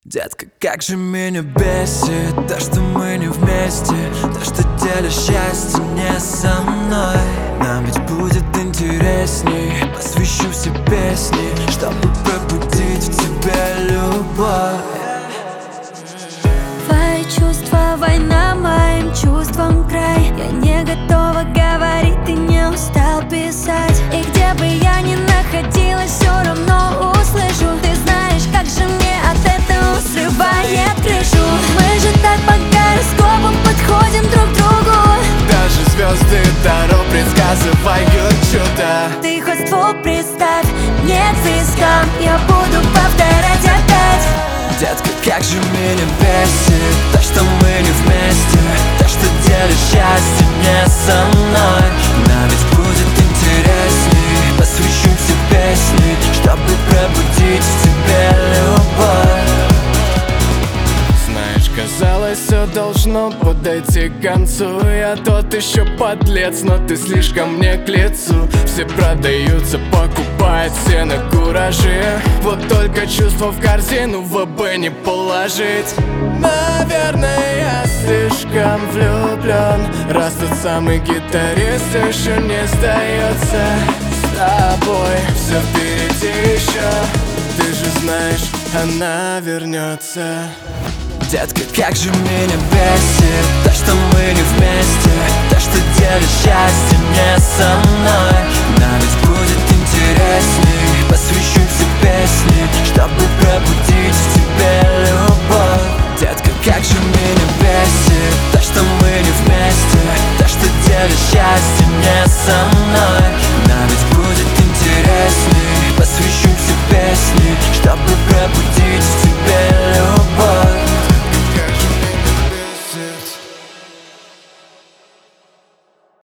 Детка, как же меня бесит то, что мы не вместе, то, что делишь счастье не со мной. Нам ведь будет интересней, посвящу все песни, чтобы пробудить в тебе любовь. Твои чувства, война моим чувствам край. Я не готова говорить, ты не устал писать. И где бы я ни находилась, все равно услышу. Ты знаешь, как же мне от этого срывает крышу. Мы же так по гороскопам подходим друг к другу. Даже звезды Таро предсказывают чудо. Ты хоть ствол представь, нет звездам, я буду повторять опять. Детка, как же меня бесит то, что мы не вместе, то, что делишь счастье не со мной. Нам ведь будет интересней, посвящу все песни, чтобы пробудить в тебе любовь. Знаешь, казалось, все должно подойти к концу. Я тот еще подлец, но ты слишком мне к лицу. Все продаются, покупают все на кураже. Вот только чувства в корзину в ВБ не положить. Наверное, я слишком влюблен, раз тот самый гитарист еще не сдается. С тобой все впереди еще, ты же знаешь, она вернется. Детка, как же меня бесит то, что мы не вместе, то, что делишь счастье не со мной. Нам ведь будет интересней, посвящу все песни, чтобы пробудить в тебе